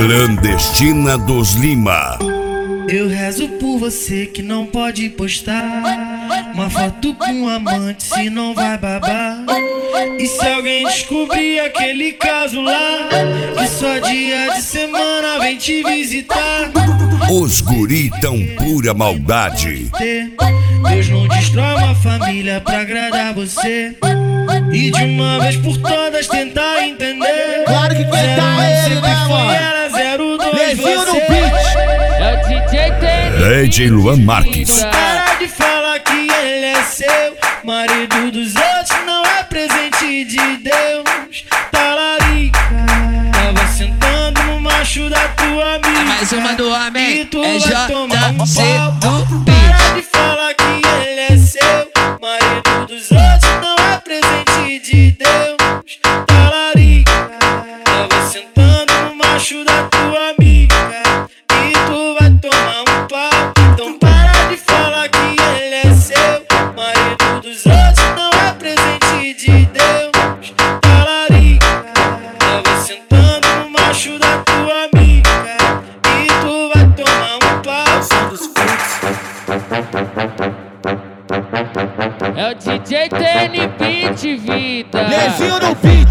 Clandestina dos Lima. Eu rezo por você que não pode postar uma foto com um amante, se não vai babar. E se alguém descobrir aquele caso lá, que só dia de semana vem te visitar. Os guri tão pura maldade. Deus não destrói uma família pra agradar você. E de uma vez por todas tentar entender. Claro que quem tá é ele, né, mano? Era 02 Levinho no você. beat. É o DJ TNP. DJ Luan Marques. Para de falar que ele é seu. Marido dos outros não é presente de Deus. Talarica, tava sentando no macho da tua amiga. É mais uma do homem, E tu é vai tomar um JC pau. do Para de falar que ele é seu. Marido dos outros não é presente de Deus. Talarica, tava sentando no macho da tua amiga. E tu vai tomar um pau. Então para de falar que ele é seu. Marido dos outros não é presente de Deus. Talarica, tava sentando no macho da tua amiga. E tu vai tomar um pau. É o DJ TNP de vida. Levinho no beat.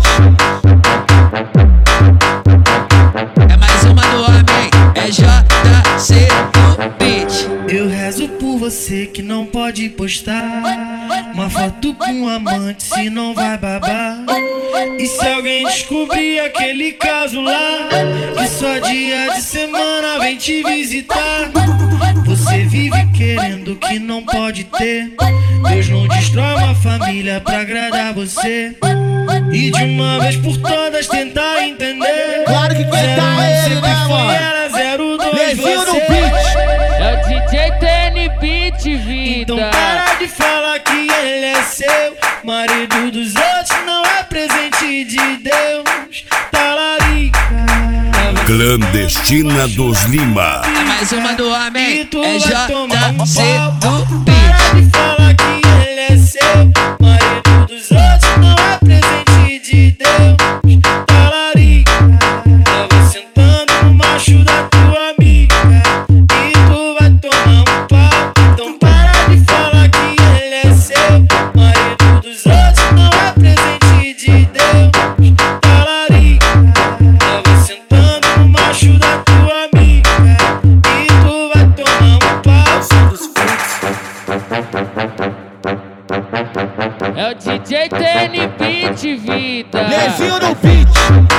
É mais uma do homem, é JC do beat. Eu rezo por você que não pode postar uma foto com um amante, se não vai babar. E se alguém descobrir aquele caso lá, que só dia de semana vem te visitar. Você vive querendo que não pode ter. Deus não destrói uma família pra agradar você. E de uma vez por todas tentar entender. Claro que quem tá é ele, né, mano? Era 02 Levinho no você. beat. É o DJ TNP de vida. Então para de falar que ele é seu. Marido dos outros não é presente de Deus. Talarica, Clandestina dos Lima. É mais uma do homem, e tu é vai tomar um JC pau. do Para beat. de falar que ele é seu. Marido dos outros não é presente de Deus. Talarica, tava sentando no macho da tua amiga. E tu vai tomar um pau. Então para de falar que ele é seu. Marido dos outros não é presente de Deus. Talarica, tava sentando no macho da tua amiga. E tu vai tomar um pau. É o DJ TNP de vida. Levinho no beat.